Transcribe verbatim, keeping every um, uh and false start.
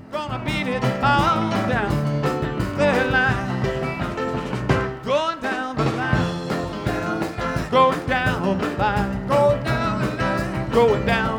Gonna beat it all down the line. Going down the line. Going down the line. Go down the line. Going down